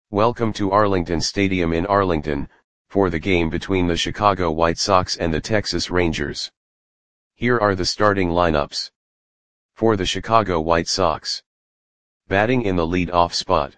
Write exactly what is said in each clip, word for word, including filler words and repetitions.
Welcome to Arlington Stadium in Arlington, for the game between the Chicago White Sox and the Texas Rangers. Here are the starting lineups. For the Chicago White Sox. Batting in the lead-off spot.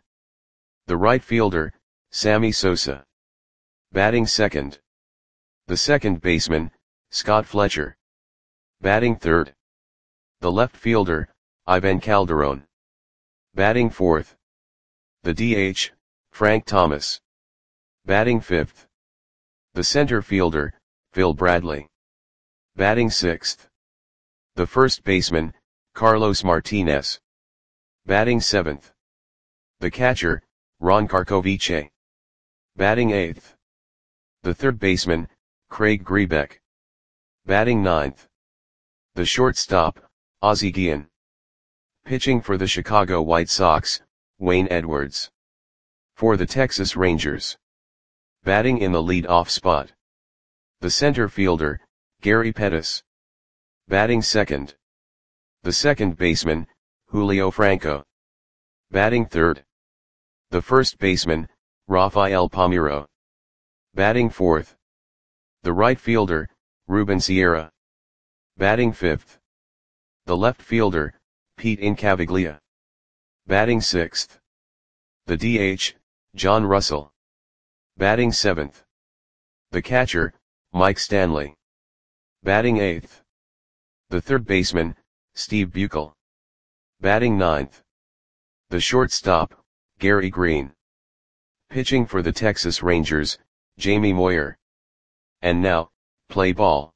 The right fielder, Sammy Sosa. Batting second. The second baseman, Scott Fletcher. Batting third. The left fielder, Ivan Calderon. Batting fourth. The D H, Frank Thomas. Batting fifth. The center fielder, Phil Bradley. Batting sixth. The first baseman, Carlos Martinez. Batting seventh. The catcher, Ron Karkovice. Batting eighth. The third baseman, Craig Grebeck. Batting ninth. The shortstop, Ozzie Guillen. Pitching for the Chicago White Sox, Wayne Edwards. For the Texas Rangers. Batting in the lead-off spot. The center fielder, Gary Pettis. Batting second. The second baseman, Julio Franco. Batting third. The first baseman, Rafael Palmeiro. Batting fourth. The right fielder, Ruben Sierra. Batting fifth. The left fielder, Pete Incaviglia. Batting sixth. The D H, John Russell. Batting seventh. The catcher, Mike Stanley. Batting eighth. The third baseman, Steve Buechel. Batting ninth. The shortstop, Gary Green. Pitching for the Texas Rangers, Jamie Moyer. And now, play ball.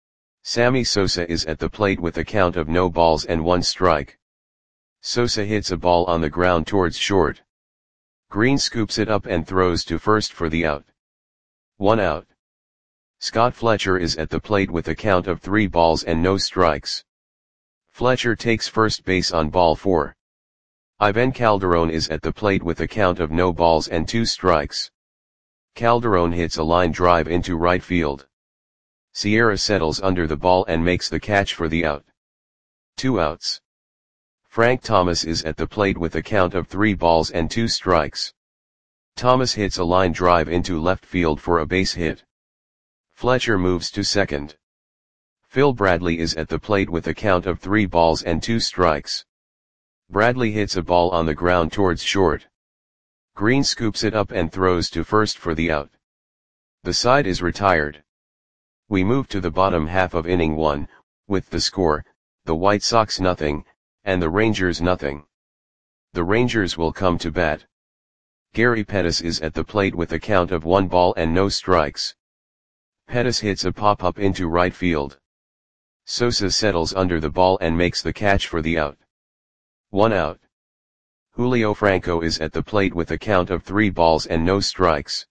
Sammy Sosa is at the plate with a count of no balls and one strike. Sosa hits a ball on the ground towards short. Green scoops it up and throws to first for the out. One out. Scott Fletcher is at the plate with a count of three balls and no strikes. Fletcher takes first base on ball four. Ivan Calderon is at the plate with a count of no balls and two strikes. Calderon hits a line drive into right field. Sierra settles under the ball and makes the catch for the out. Two outs. Frank Thomas is at the plate with a count of three balls and two strikes. Thomas hits a line drive into left field for a base hit. Fletcher moves to second. Phil Bradley is at the plate with a count of three balls and two strikes. Bradley hits a ball on the ground towards short. Green scoops it up and throws to first for the out. The side is retired. We move to the bottom half of inning one, with the score, the White Sox nothing, and the Rangers nothing. The Rangers will come to bat. Gary Pettis is at the plate with a count of one ball and no strikes. Pettis hits a pop-up into right field. Sosa settles under the ball and makes the catch for the out. One out. Julio Franco is at the plate with a count of three balls and no strikes.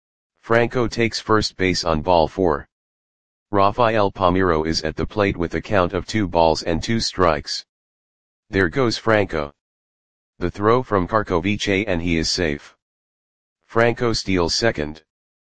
Franco takes first base on ball four. Rafael Palmeiro is at the plate with a count of two balls and two strikes. There goes Franco. The throw from Karkovice and he is safe. Franco steals second.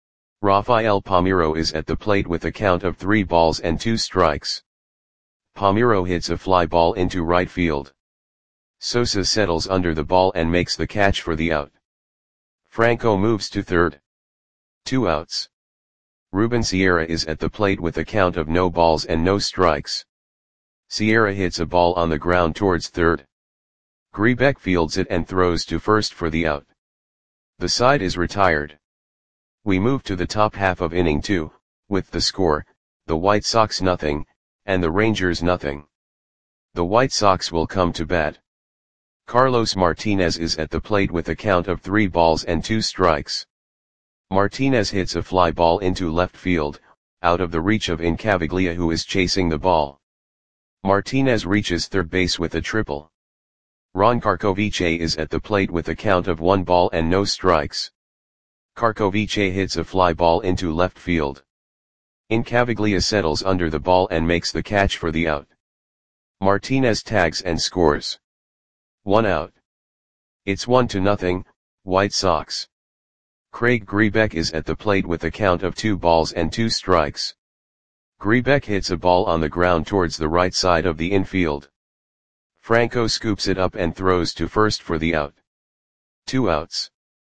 Rafael Palmeiro is at the plate with a count of three balls and two strikes. Palmeiro hits a fly ball into right field. Sosa settles under the ball and makes the catch for the out. Franco moves to third. Two outs. Ruben Sierra is at the plate with a count of no balls and no strikes. Sierra hits a ball on the ground towards third. Grebeck fields it and throws to first for the out. The side is retired. We move to the top half of inning two, with the score, the White Sox nothing, and the Rangers nothing. The White Sox will come to bat. Carlos Martinez is at the plate with a count of three balls and two strikes. Martinez hits a fly ball into left field, out of the reach of Incaviglia who is chasing the ball. Martinez reaches third base with a triple. Ron Karkovice is at the plate with a count of one ball and no strikes. Karkovice hits a fly ball into left field. Incaviglia settles under the ball and makes the catch for the out. Martinez tags and scores. One out. It's one to nothing, White Sox. Craig Grebeck is at the plate with a count of two balls and two strikes. Grebeck hits a ball on the ground towards the right side of the infield. Franco scoops it up and throws to first for the out. Two outs.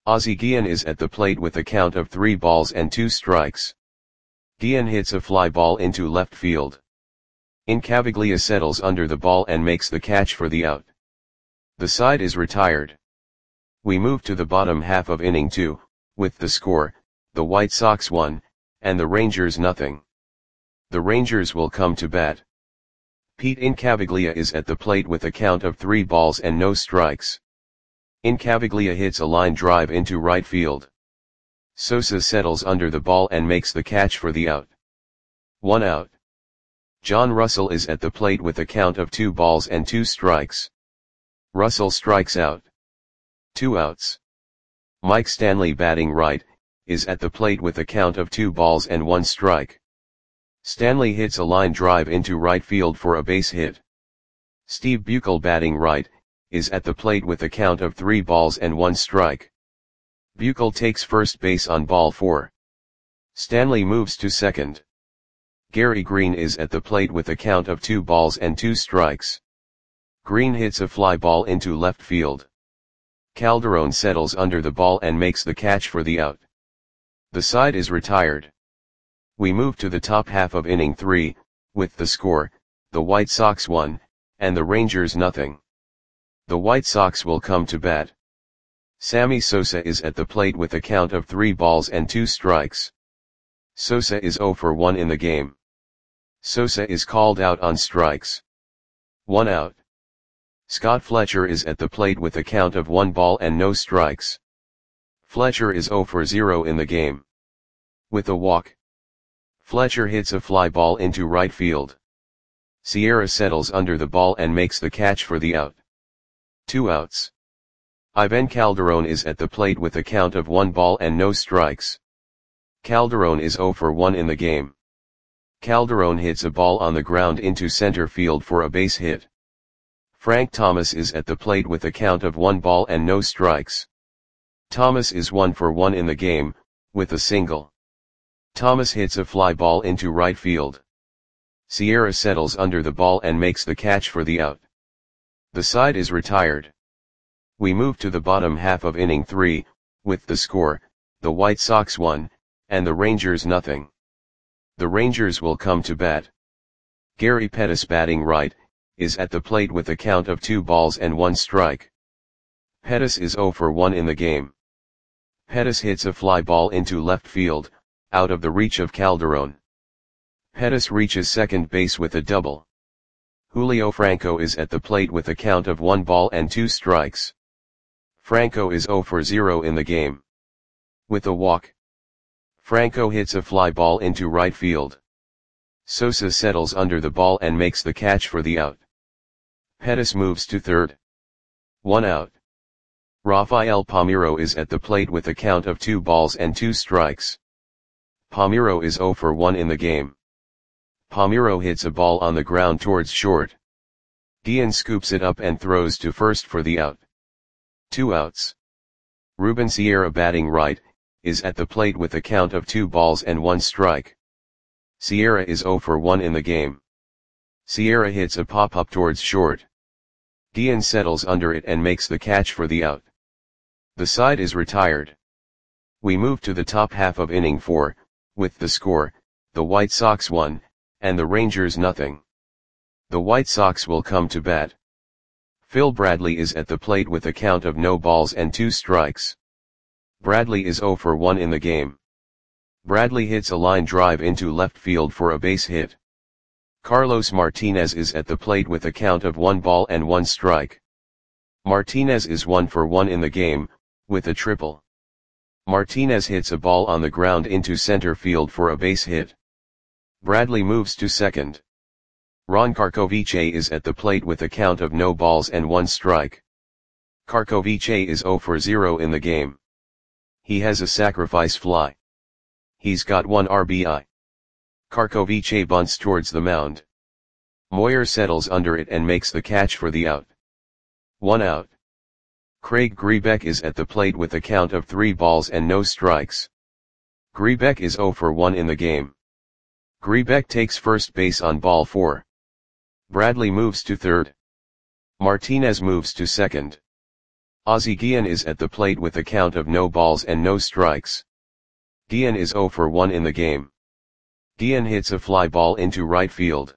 Ozzie Guillen is at the plate with a count of three balls and two strikes. Guillen hits a fly ball into left field. Incaviglia settles under the ball and makes the catch for the out. The side is retired. We move to the bottom half of inning two, with the score, the White Sox one, and the Rangers nothing. The Rangers will come to bat. Pete Incaviglia is at the plate with a count of three balls and no strikes. Incaviglia hits a line drive into right field. Sosa settles under the ball and makes the catch for the out. One out. John Russell is at the plate with a count of two balls and two strikes. Russell strikes out. Two outs. Mike Stanley, batting right, is at the plate with a count of two balls and one strike. Stanley hits a line drive into right field for a base hit. Steve Buechel, batting right, is at the plate with a count of three balls and one strike. Buechel takes first base on ball four. Stanley moves to second. Gary Green is at the plate with a count of two balls and two strikes. Green hits a fly ball into left field. Calderon settles under the ball and makes the catch for the out. The side is retired. We move to the top half of inning three, with the score, the White Sox one, and the Rangers nothing. The White Sox will come to bat. Sammy Sosa is at the plate with a count of three balls and two strikes. Sosa is zero for one in the game. Sosa is called out on strikes. One out. Scott Fletcher is at the plate with a count of one ball and no strikes. Fletcher is zero for zero in the game. With a walk, Fletcher hits a fly ball into right field. Sierra settles under the ball and makes the catch for the out. Two outs. Ivan Calderon is at the plate with a count of one ball and no strikes. Calderon is zero for one in the game. Calderon hits a ball on the ground into center field for a base hit. Frank Thomas is at the plate with a count of one ball and no strikes. Thomas is one for one in the game, with a single. Thomas hits a fly ball into right field. Sierra settles under the ball and makes the catch for the out. The side is retired. We move to the bottom half of inning three, with the score, the White Sox one, and the Rangers nothing. The Rangers will come to bat. Gary Pettis, batting right, is at the plate with a count of two balls and one strike. Pettis is zero for one in the game. Pettis hits a fly ball into left field, out of the reach of Calderon. Pettis reaches second base with a double. Julio Franco is at the plate with a count of one ball and two strikes. Franco is zero for zero in the game. With a walk, Franco hits a fly ball into right field. Sosa settles under the ball and makes the catch for the out. Pettis moves to third. One out. Rafael Palmeiro is at the plate with a count of two balls and two strikes. Palmeiro is zero for one in the game. Palmeiro hits a ball on the ground towards short. Guillen scoops it up and throws to first for the out. Two outs. Ruben Sierra, batting right, is at the plate with a count of two balls and one strike. Sierra is zero for one in the game. Sierra hits a pop-up towards short. Guillen settles under it and makes the catch for the out. The side is retired. We move to the top half of inning four, with the score, the White Sox one, and the Rangers nothing. The White Sox will come to bat. Phil Bradley is at the plate with a count of no balls and two strikes. Bradley is zero for one in the game. Bradley hits a line drive into left field for a base hit. Carlos Martinez is at the plate with a count of one ball and one strike. Martinez is one for one in the game, with a triple. Martinez hits a ball on the ground into center field for a base hit. Bradley moves to second. Ron Karkovice is at the plate with a count of no balls and one strike. Karkovice is zero for zero in the game. He has a sacrifice fly. He's got one R B I. Karkovice bunts towards the mound. Moyer settles under it and makes the catch for the out. One out. Craig Grebeck is at the plate with a count of three balls and no strikes. Grebeck is zero for one in the game. Grebeck takes first base on ball four. Bradley moves to third. Martinez moves to second. Ozzie Guillen is at the plate with a count of no balls and no strikes. Guillen is zero for one in the game. Guillen hits a fly ball into right field.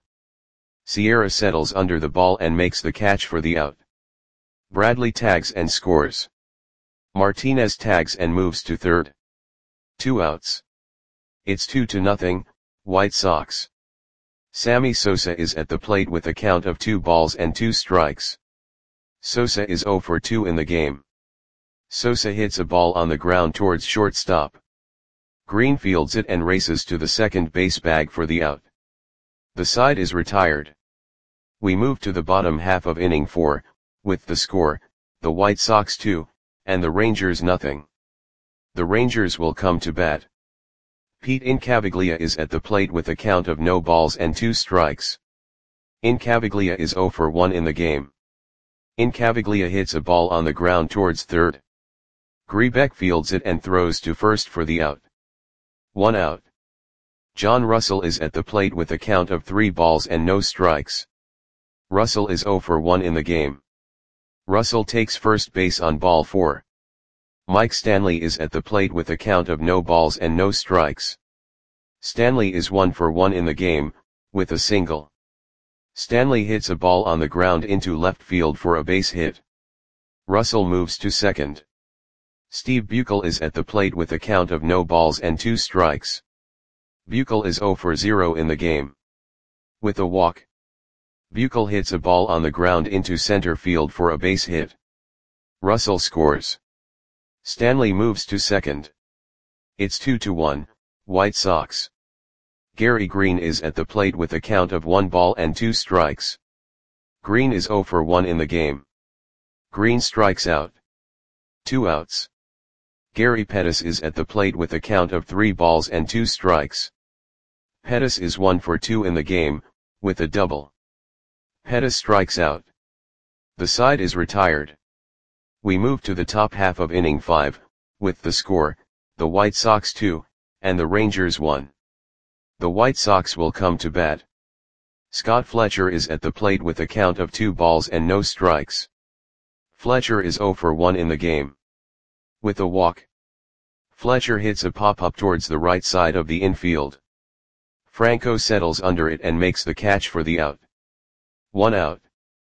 Sierra settles under the ball and makes the catch for the out. Bradley tags and scores. Martinez tags and moves to third. Two outs. It's two to nothing, White Sox. Sammy Sosa is at the plate with a count of two balls and two strikes. Sosa is zero for two in the game. Sosa hits a ball on the ground towards shortstop. Green fields it and races to the second base bag for the out. The side is retired. We move to the bottom half of inning four, with the score, the White Sox two, and the Rangers nothing. The Rangers will come to bat. Pete Incaviglia is at the plate with a count of no balls and two strikes. Incaviglia is zero for one in the game. Incaviglia hits a ball on the ground towards third. Grebeck fields it and throws to first for the out. One out. John Russell is at the plate with a count of three balls and no strikes. Russell is zero for one in the game. Russell takes first base on ball four. Mike Stanley is at the plate with a count of no balls and no strikes. Stanley is one for one in the game, with a single. Stanley hits a ball on the ground into left field for a base hit. Russell moves to second. Steve Buechel is at the plate with a count of no balls and two strikes. Buechel is zero for zero in the game. With a walk. Buechel hits a ball on the ground into center field for a base hit. Russell scores. Stanley moves to second. It's two to one, White Sox. Gary Green is at the plate with a count of one ball and two strikes. Green is zero for one in the game. Green strikes out. Two outs. Gary Pettis is at the plate with a count of three balls and two strikes. Pettis is one for two in the game, with a double. Pettis strikes out. The side is retired. We move to the top half of inning five, with the score, the White Sox two, and the Rangers one. The White Sox will come to bat. Scott Fletcher is at the plate with a count of two balls and no strikes. Fletcher is zero for one in the game. With a walk. Fletcher hits a pop-up towards the right side of the infield. Franco settles under it and makes the catch for the out. One out.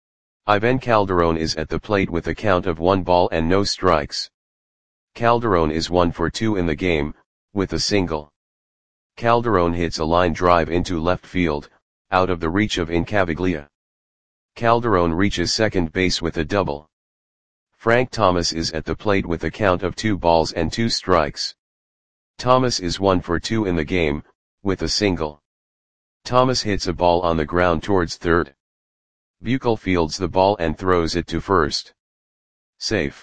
Ivan Calderon is at the plate with a count of one ball and no strikes. Calderon is one for two in the game, with a single. Calderon hits a line drive into left field, out of the reach of Incaviglia. Calderon reaches second base with a double. Frank Thomas is at the plate with a count of two balls and two strikes. Thomas is one for two in the game, with a single. Thomas hits a ball on the ground towards third. Buechel fields the ball and throws it to first. Safe.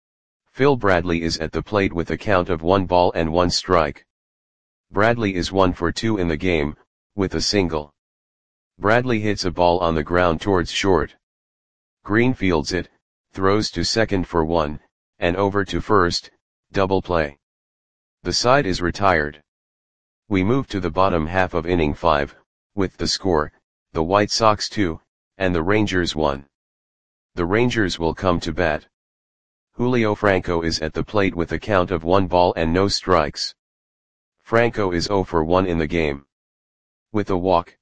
Phil Bradley is at the plate with a count of one ball and one strike. Bradley is one for two in the game, with a single. Bradley hits a ball on the ground towards short. Green fields it, throws to second for one, and over to first, double play. The side is retired. We move to the bottom half of inning five, with the score, the White Sox two, and the Rangers one. The Rangers will come to bat. Julio Franco is at the plate with a count of one ball and no strikes. Franco is zero for one in the game. With a walk.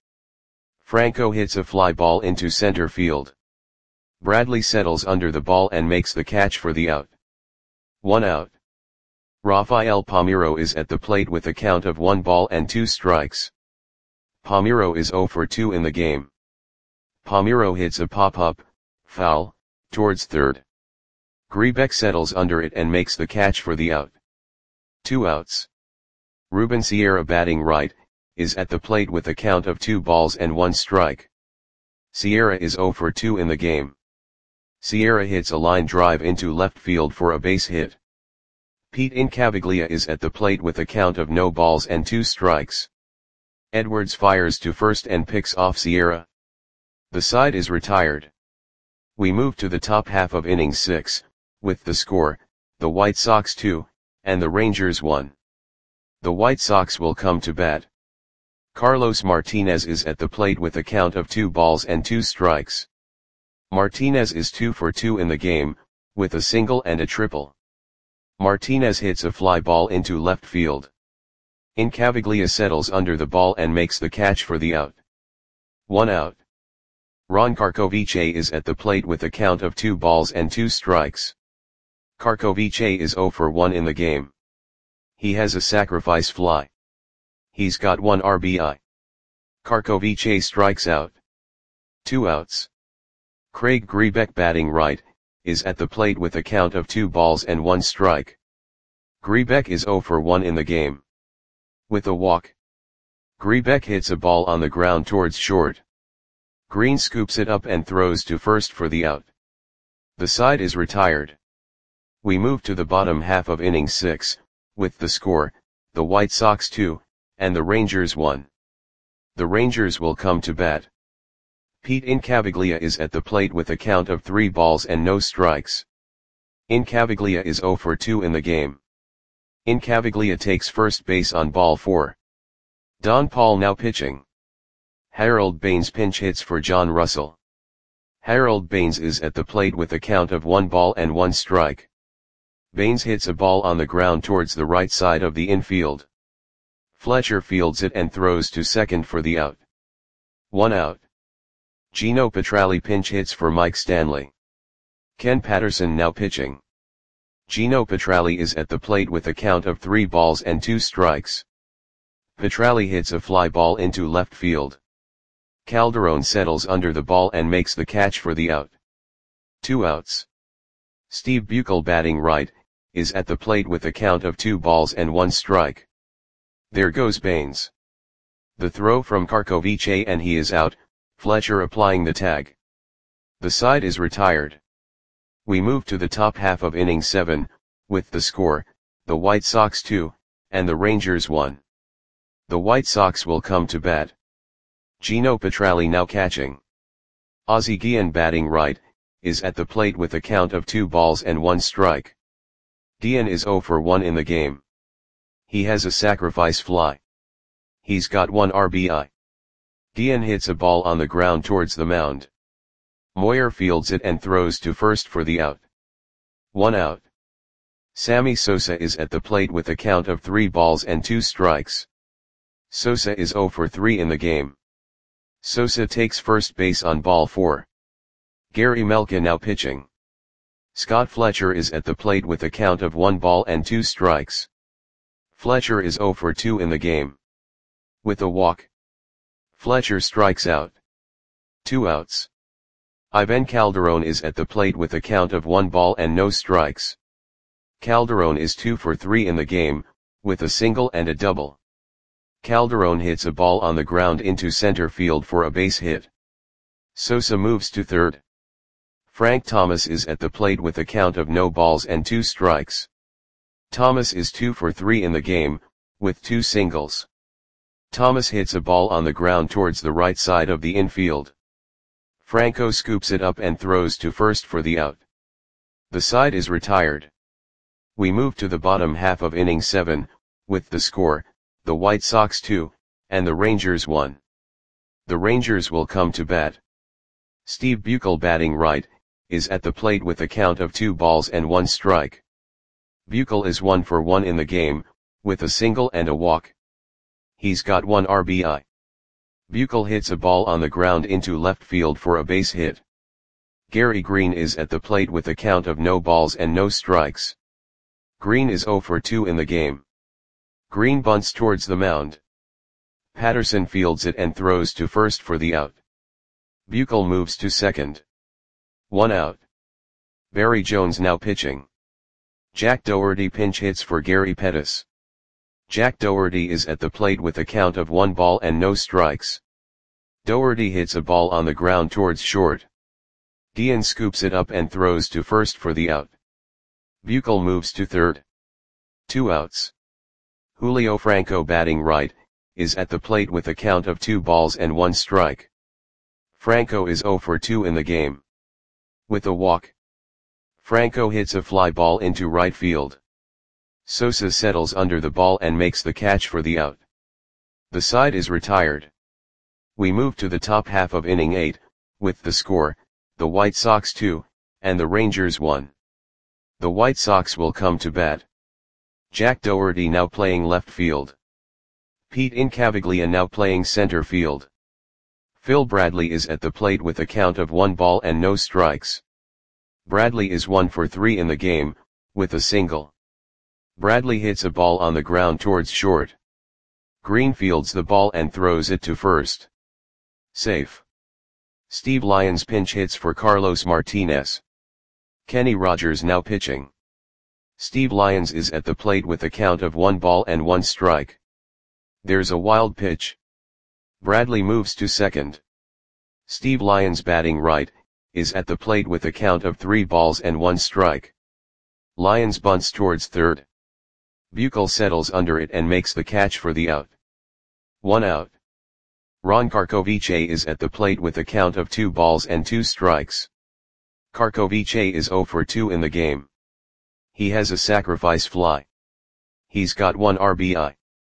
Franco hits a fly ball into center field. Bradley settles under the ball and makes the catch for the out. One out. Rafael Palmeiro is at the plate with a count of one ball and two strikes. Palmeiro is zero for two in the game. Palmeiro hits a pop-up, foul, towards third. Grebeck settles under it and makes the catch for the out. Two outs. Ruben Sierra, batting right, is at the plate with a count of two balls and one strike. Sierra is zero for two in the game. Sierra hits a line drive into left field for a base hit. Pete Incaviglia is at the plate with a count of no balls and two strikes. Edwards fires to first and picks off Sierra. The side is retired. We move to the top half of inning six, with the score, the White Sox two, and the Rangers one. The White Sox will come to bat. Carlos Martinez is at the plate with a count of two balls and two strikes. Martinez is two for two in the game, with a single and a triple. Martinez hits a fly ball into left field. Incaviglia settles under the ball and makes the catch for the out. One out. Ron Karkovice is at the plate with a count of two balls and two strikes. Karkovice is zero for one in the game. He has a sacrifice fly. He's got one R B I. Karkovice strikes out. Two outs. Craig Grebeck, batting right, is at the plate with a count of two balls and one strike. Grebeck is zero for one in the game. With a walk. Grebeck hits a ball on the ground towards short. Green scoops it up and throws to first for the out. The side is retired. We move to the bottom half of inning six, with the score, the White Sox two, and the Rangers one. The Rangers will come to bat. Pete Incaviglia is at the plate with a count of three balls and no strikes. Incaviglia is zero for two in the game. Incaviglia takes first base on ball four. Don Paul now pitching. Harold Baines pinch hits for John Russell. Harold Baines is at the plate with a count of one ball and one strike. Baines hits a ball on the ground towards the right side of the infield. Fletcher fields it and throws to second for the out. One out. Gino Petralli pinch hits for Mike Stanley. Ken Patterson now pitching. Gino Petralli is at the plate with a count of three balls and two strikes. Petralli hits a fly ball into left field. Calderon settles under the ball and makes the catch for the out. Two outs. Steve Buechel, batting right, is at the plate with a count of two balls and one strike. There goes Baines. The throw from Karkovice and he is out, Fletcher applying the tag. The side is retired. We move to the top half of inning seven, with the score, the White Sox two, and the Rangers one. The White Sox will come to bat. Gino Petralli now catching. Ozzie Guillen, batting right, is at the plate with a count of two balls and one strike. Guillen is zero for one in the game. He has a sacrifice fly. He's got one R B I. Guillen hits a ball on the ground towards the mound. Moyer fields it and throws to first for the out. One out. Sammy Sosa is at the plate with a count of three balls and two strikes. Sosa is zero for three in the game. Sosa takes first base on ball four. Gary Melka now pitching. Scott Fletcher is at the plate with a count of one ball and two strikes. Fletcher is zero for two in the game. With a walk. Fletcher strikes out. Two outs. Ivan Calderon is at the plate with a count of one ball and no strikes. Calderon is two for three in the game, with a single and a double. Calderon hits a ball on the ground into center field for a base hit. Sosa moves to third. Frank Thomas is at the plate with a count of no balls and two strikes. Thomas is two for three in the game, with two singles. Thomas hits a ball on the ground towards the right side of the infield. Franco scoops it up and throws to first for the out. The side is retired. We move to the bottom half of inning seven, with the score, the White Sox two, and the Rangers one. The Rangers will come to bat. Steve Buechel, batting right, is at the plate with a count of two balls and one strike. Buechel is one for one in the game, with a single and a walk. He's got one R B I. Buechel hits a ball on the ground into left field for a base hit. Gary Green is at the plate with a count of no balls and no strikes. Green is zero for two in the game. Green bunts towards the mound. Patterson fields it and throws to first for the out. Buechel moves to second. One out. Barry Jones now pitching. Jack Dougherty pinch hits for Gary Pettis. Jack Dougherty is at the plate with a count of one ball and no strikes. Dougherty hits a ball on the ground towards short. Guillen scoops it up and throws to first for the out. Buechel moves to third. Two outs. Julio Franco, batting right, is at the plate with a count of two balls and one strike. Franco is zero for two in the game. With a walk. Franco hits a fly ball into right field. Sosa settles under the ball and makes the catch for the out. The side is retired. We move to the top half of inning eight, with the score, the White Sox two, and the Rangers one. The White Sox will come to bat. Jack Dougherty now playing left field. Pete Incaviglia now playing center field. Phil Bradley is at the plate with a count of one ball and no strikes. Bradley is one for three in the game, with a single. Bradley hits a ball on the ground towards short. Green fields the ball and throws it to first. Safe. Steve Lyons pinch hits for Carlos Martinez. Kenny Rogers now pitching. Steve Lyons is at the plate with a count of one ball and one strike. There's a wild pitch. Bradley moves to second. Steve Lyons batting right, is at the plate with a count of three balls and one strike. Lyons bunts towards third. Buechel settles under it and makes the catch for the out. One out. Ron Karkovice is at the plate with a count of two balls and two strikes. Karkovice is zero for two in the game. He has a sacrifice fly. He's got one R B I.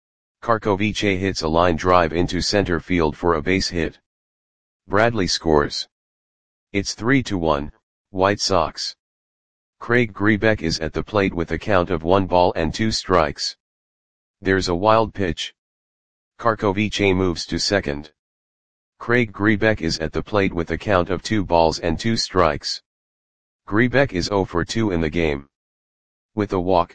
Karkovice hits a line drive into center field for a base hit. Bradley scores. It's three to one, White Sox. Craig Grebeck is at the plate with a count of one ball and two strikes. There's a wild pitch. Karkovice moves to second. Craig Grebeck is at the plate with a count of two balls and two strikes. Grebeck is zero for two in the game. With a walk.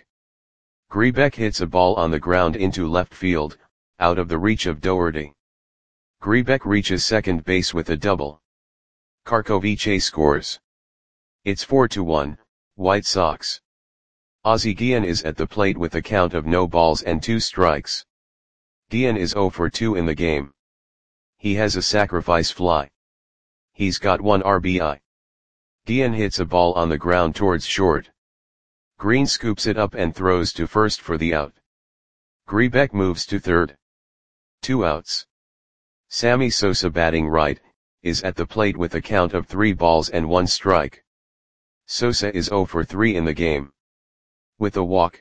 Grebeck hits a ball on the ground into left field, out of the reach of Dougherty. Grebeck reaches second base with a double. Karkovice scores. It's four to one, White Sox. Ozzie Guillen is at the plate with a count of no balls and two strikes. Guillen is zero for two in the game. He has a sacrifice fly. He's got one R B I. Guillen hits a ball on the ground towards short. Green scoops it up and throws to first for the out. Grebeck moves to third. Two outs. Sammy Sosa batting right, is at the plate with a count of three balls and one strike. Sosa is zero for three in the game. With a walk.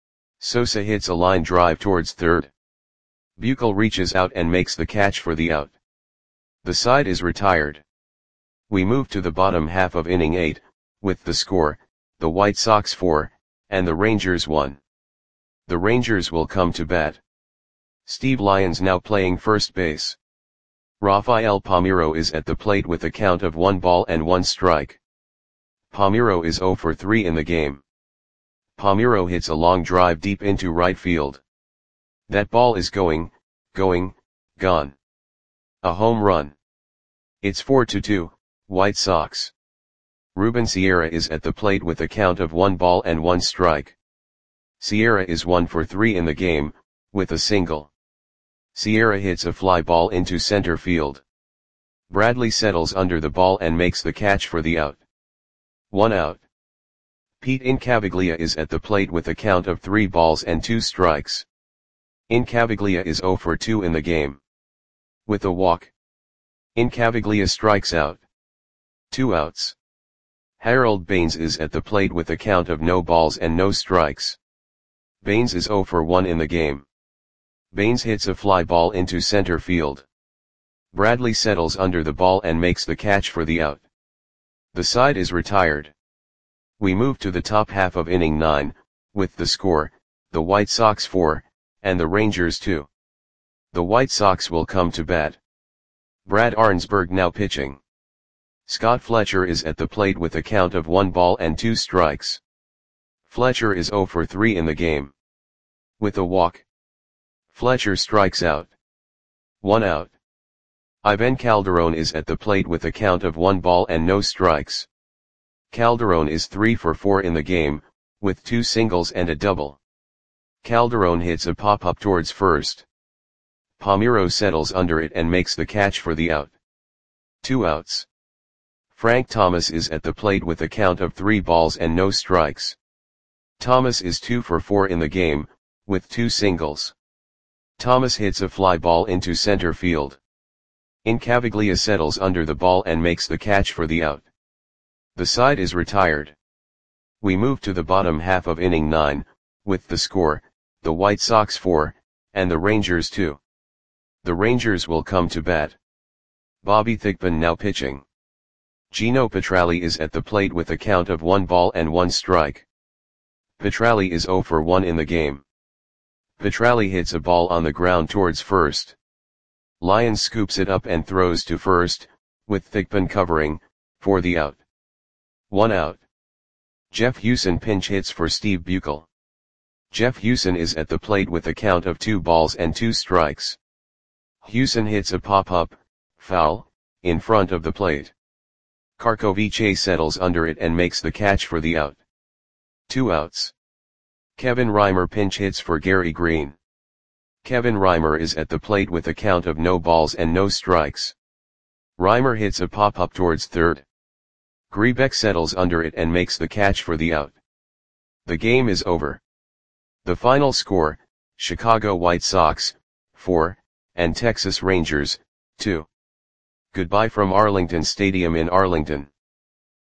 Sosa hits a line drive towards third. Buechel reaches out and makes the catch for the out. The side is retired. We move to the bottom half of inning eight, with the score, the White Sox four, and the Rangers one. The Rangers will come to bat. Steve Lyons now playing first base. Rafael Palmeiro is at the plate with a count of one ball and one strike. Palmeiro is zero for three in the game. Palmeiro hits a long drive deep into right field. That ball is going, going, gone. A home run. It's four to two, White Sox. Ruben Sierra is at the plate with a count of one ball and one strike. Sierra is one for three in the game, with a single. Sierra hits a fly ball into center field. Bradley settles under the ball and makes the catch for the out. One out. Pete Incaviglia is at the plate with a count of three balls and two strikes. Incaviglia is zero for two in the game. With a walk. Incaviglia strikes out. Two outs. Harold Baines is at the plate with a count of no balls and no strikes. Baines is zero for one in the game. Baines hits a fly ball into center field. Bradley settles under the ball and makes the catch for the out. The side is retired. We move to the top half of inning nine, with the score, the White Sox four, and the Rangers two. The White Sox will come to bat. Brad Arnsberg now pitching. Scott Fletcher is at the plate with a count of one ball and two strikes. Fletcher is zero for three in the game. With a walk. Fletcher strikes out. One out. Ivan Calderon is at the plate with a count of one ball and no strikes. Calderon is three for four in the game, with two singles and a double. Calderon hits a pop-up towards first. Palmeiro settles under it and makes the catch for the out. Two outs. Frank Thomas is at the plate with a count of three balls and no strikes. Thomas is two for four in the game, with two singles. Thomas hits a fly ball into center field. Incaviglia settles under the ball and makes the catch for the out. The side is retired. We move to the bottom half of inning nine, with the score, the White Sox four, and the Rangers two. The Rangers will come to bat. Bobby Thigpen now pitching. Gino Petralli is at the plate with a count of one ball and one strike. Petralli is zero for one in the game. Petralli hits a ball on the ground towards first. Lyons scoops it up and throws to first, with Thigpen covering, for the out. One out. Jeff Hewson pinch hits for Steve Buechel. Jeff Hewson is at the plate with a count of two balls and two strikes. Hewson hits a pop-up, foul, in front of the plate. Karkovice settles under it and makes the catch for the out. Two outs. Kevin Reimer pinch hits for Gary Green. Kevin Reimer is at the plate with a count of no balls and no strikes. Reimer hits a pop-up towards third. Grebeck settles under it and makes the catch for the out. The game is over. The final score, Chicago White Sox, four, and Texas Rangers, two. Goodbye from Arlington Stadium in Arlington.